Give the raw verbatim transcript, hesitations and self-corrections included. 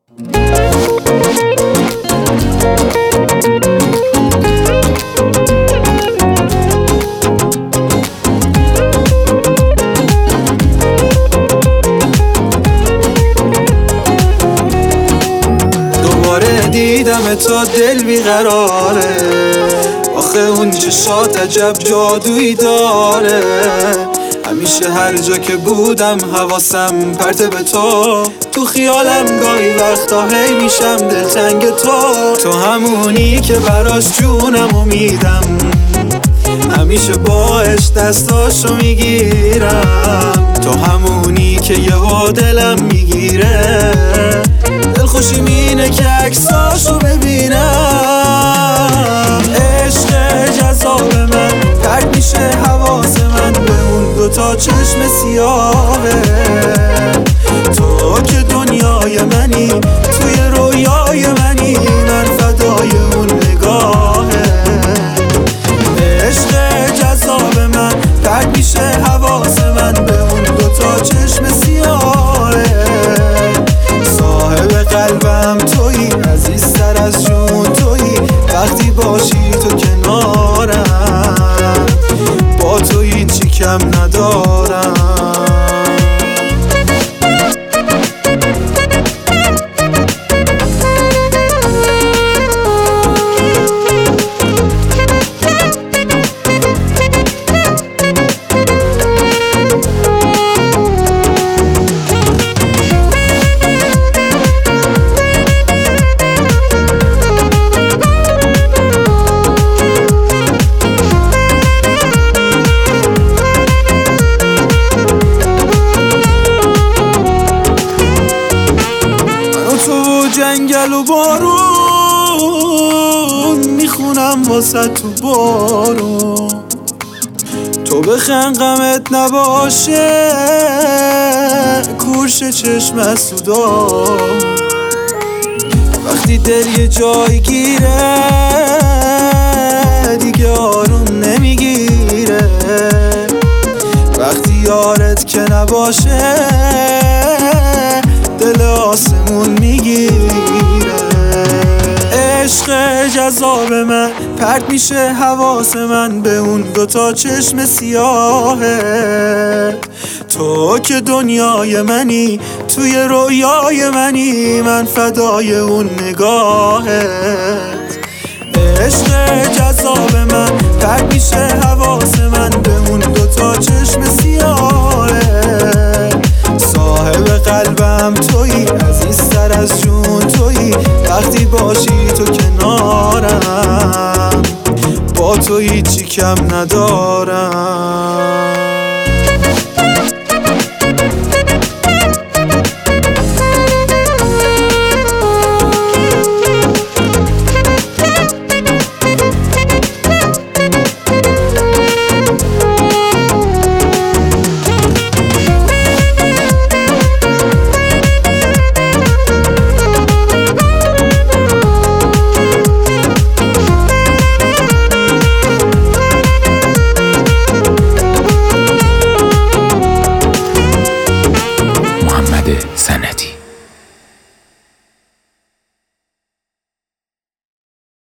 دیدم تا دل بیقراره، آخه اون چشات عجب جادویی داره. همیشه هر جا که بودم حواسم پرته به تو، تو خیالم گاهی وقتا هی میشم دلتنگ تو. تو همونی که براش جونمو میدم، همیشه باش دستاشو میگیرم. تو همونی که یهو دلم میگیره، دلخوشی مینه که عکساشو ببینم. عشق جذاب من پرت میشه حواس من به اون دوتا چشم سیاهه. تو که دنیای منی، توی رویای منی، من فدای اون نگاهه. عشق جذاب من پرت میشه حواس من به اون دوتا چشم سیاهه. صاحب قلبم تویی، عزیزتر از جون تویی، وقتی باشی تو کنارم، با تو هیچی کم ندارم. جنگل و بارون میخونم واسه تو بارون، تو بخند غمت نباشه کورش چشم سودا. وقتی دل یه جای گیره دیگه آروم نمیگیره، وقتی یارت که نباشه دل آسمون میگیره. عشق جذاب من پرت میشه حواس من به اون دوتا چشم سیاهه. تو که دنیای منی، توی رویای منی، من فدای اون نگاهت. عشق جذاب من پرت میشه حواس من به اون دوتا چشم سیاهه. صاحب قلبم تویی، عزیزتر از جون تویی، وقتی باشی تو کنارم، با تو هیچی کم ندارم.